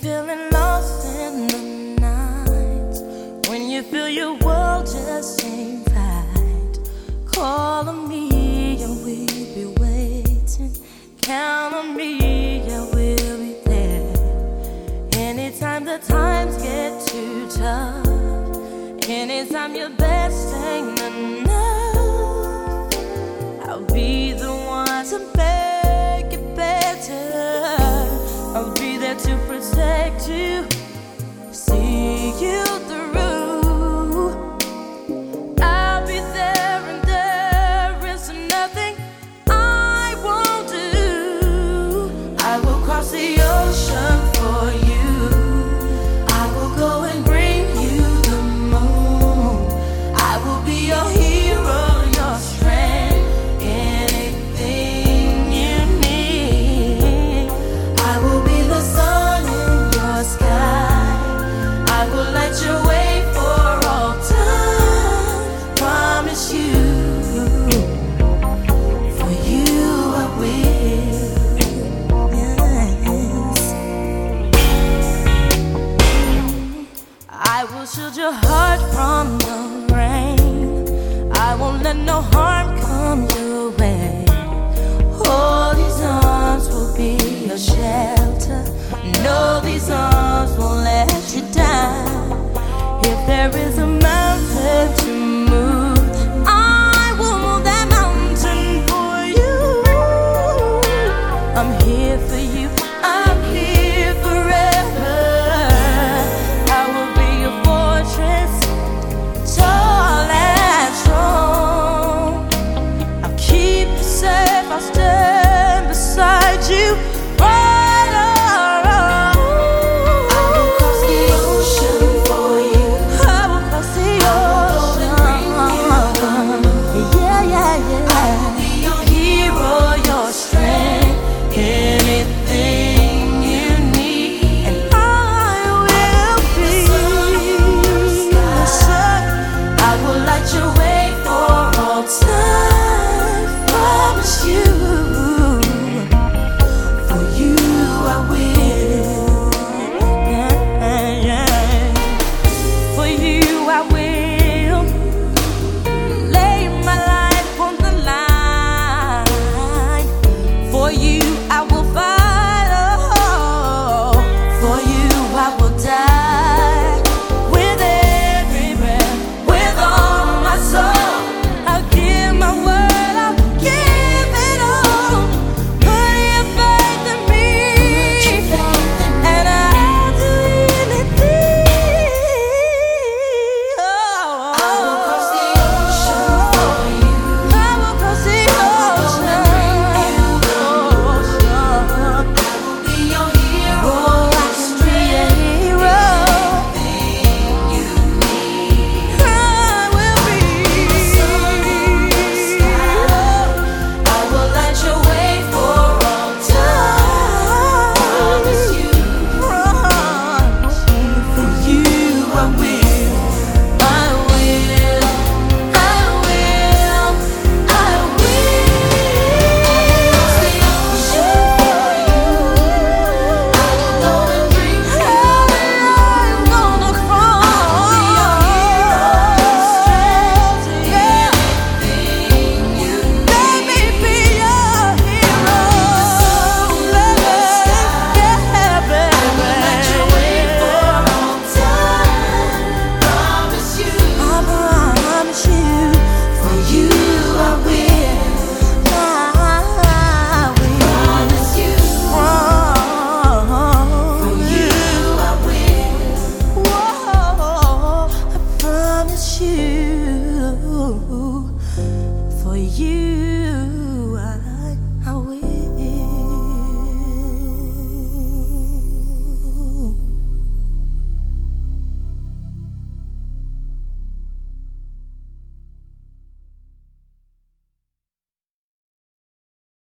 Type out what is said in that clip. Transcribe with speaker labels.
Speaker 1: feeling lost in the night, when you feel your world just ain't right, call on me, I will be waiting. Count on me, I will be there. Anytime the times get too tough, anytime your best ain't enough, I'll be the one to make it better. I'll be there to protect you, see you through. I'll be there and there is nothing I won't do. I will cross the ocean for you. I will go and bring you the moon. I will be your hero, your strength, anything you need. I will be the sun in your sky. I will light your way for all time. Promise you, for you I will. Yes. I will shield your heart from the rain. I won't let no harm come your way. Oh, these arms will be your shelter. No, these arms won't let you down. If there is a